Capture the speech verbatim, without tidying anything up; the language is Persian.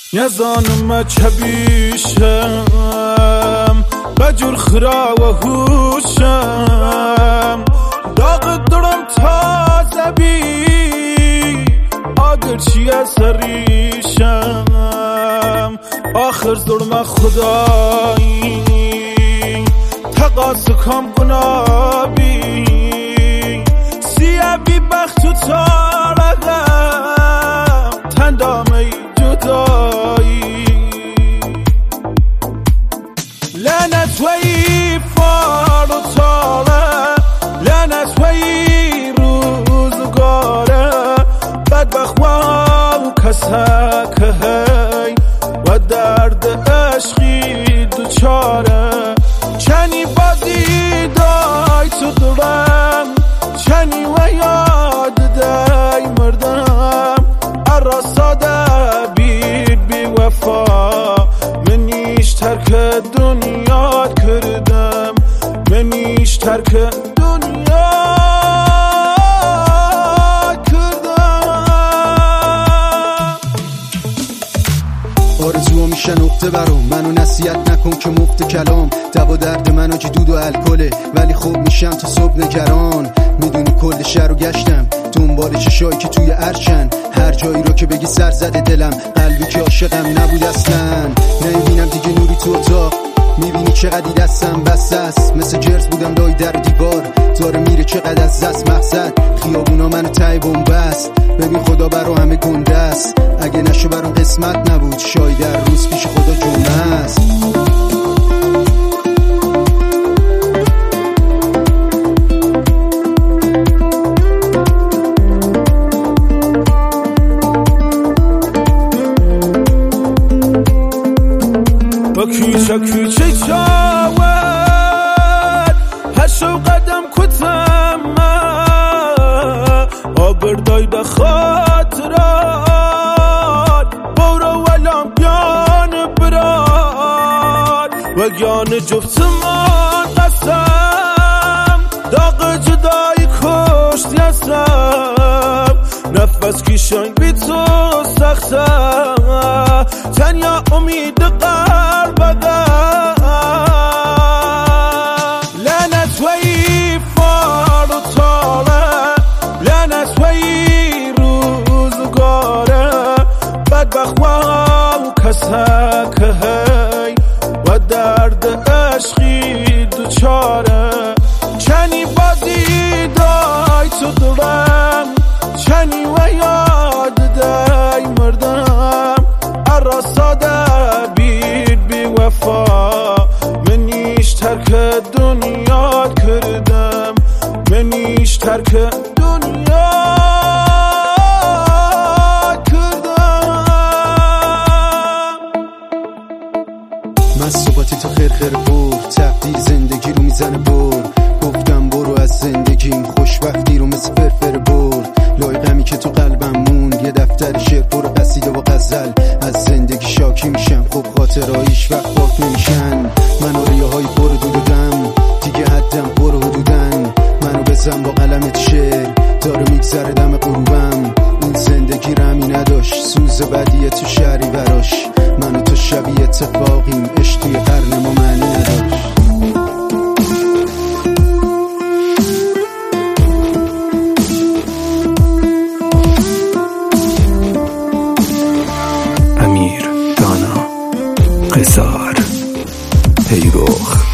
یزانم چبیشم بجور خرا و هوشم داغ درم تازه بی آگر چیه سریشم آخر ظلم خدایی تقاس کم گنابی سیه بی بخت و تارقم تندامه جدایی لعنت وی فار و تاله لعنت وی روزگاره بدبخت و کسه که هی و درد عشقی دوچاره چنی بازی دای تو دلم چنی و یاد دای مردم اراساده بید بی وفا منیش ترک دنیا کردم منیش ترک دنیا آرزوها میشه نقطه برام منو نصیحت نکن که مفت کلام دوا درد من آجی دود و الکله ولی خوب میشم تا صبح نگران میدونی کل شهر رو گشتم دنبال چشایی که توی ارچن هر جایی رو که بگی سر زده دلم قلبی که عاشقم نبود اصلا نمیبینم دیگه نوری تو اتاق میبینی چقدر دستم بسته است مثل جرز بودم لای در دیوار داره میره چقدر از دست مقصد خیابونا منو ته بنبست ببین خدا برا همه گنده است اگه نشو برام قسمت نبود شاید در روز پیش خدا جمعه است با کوچه کوچه چاور هشو قدم کتم آبردای ده خاطرات بورا ولام بیان براد و گیان جفتمان قسم داغ جدای کشت یسم نفس کشنگ بی تو سختم تنیا امید قلب لعنت وی فار و تاله لعنت وی روزگاره بدبخت و کسه که هی و درد عشقی دوچاره چنی بازی دای تو دلم چنی و یاد دای مردم اراساده بید بی وفا منیش ترک دنیا کردم منیش ترک دنیا کردم من صحبتی تو خیر خیر بر تقدیر زندگی رو میزنه بر گفتم برو از زندگیم خوشبختی رو مثل فرفر برد لای غمی که تو قلبم موند یه دفتر شعر پر قصیده و غزل از زندگی شاکی میشم خب خاطرهایش وقت پاک نمیشن من و ریاهای پر دودم دیگه حدم پر حدودن منو بزن با قلمت شعر داره میگذره دم غروبم این زندگی رمی نداشت سوز بدیه تو شهری براش من و تو شبیه اتفاقیم عشق توی قرن ما معنی نداشت امیر دانا قصار پیروخ